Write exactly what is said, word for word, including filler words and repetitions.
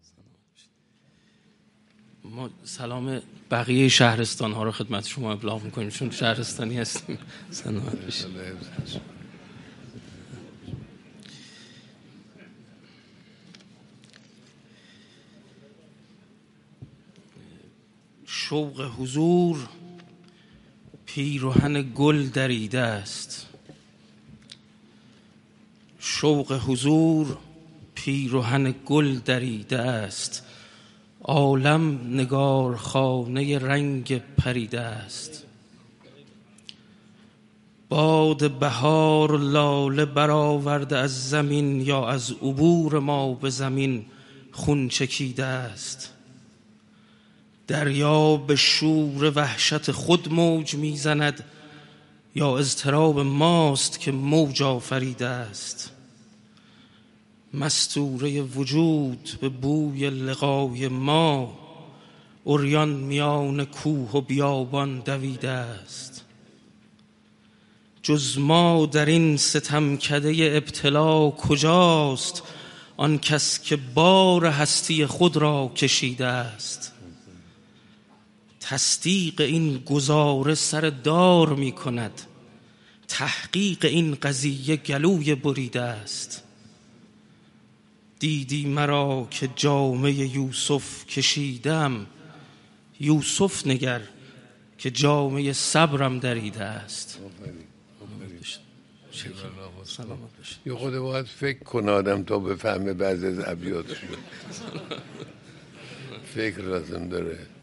ما سلام بقیه شهرستان ها رو خدمت شما ابلاغ میکنیم چون شهرستانی هستیم. سلامت باشید. شوق حضور پیرهن گل دریده است، شوق حضور پیرهن گل دریده است، عالم نگارخانه رنگ پریده است. باد بهار و لاله برآورده از زمین، یا از عبور ما به زمین خون چکیده است. دریا به شور وحشت خود موج میزند، یا اضطراب ماست که موج آفریده است. مستوره وجود به بوی لقای ما، عریان میان کوه و بیابان دویده است. جز ما در این ستمکده ابتلا کجاست؟ آن کس که بار هستی خود را کشیده است. تصدیق این گزاره سر دار می کند، تحقیق این قضیه گلوی بریده است. دیدی مرا که جامه یوسف کشیدم، یوسف نگر که جامه صبرم دریده است. یه خود باید فکر کن آدم تا بفهمه بعضی از ابیاتشو. فکر لازم داره.